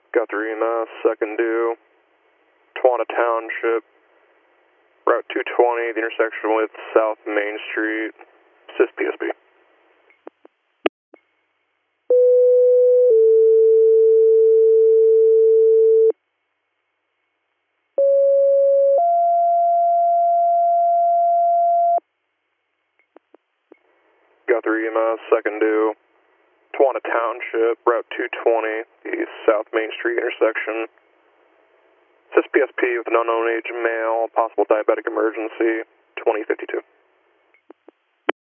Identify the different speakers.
Speaker 1: Got 3 EMS, second due, Tawana Township, Route 220, the intersection with South Main Street, assist PSP. Got 3 EMS, second due, Tawana Township, Route 220, the South Main Street intersection. Assist PSP with an unknown age male, possible diabetic emergency, 2052.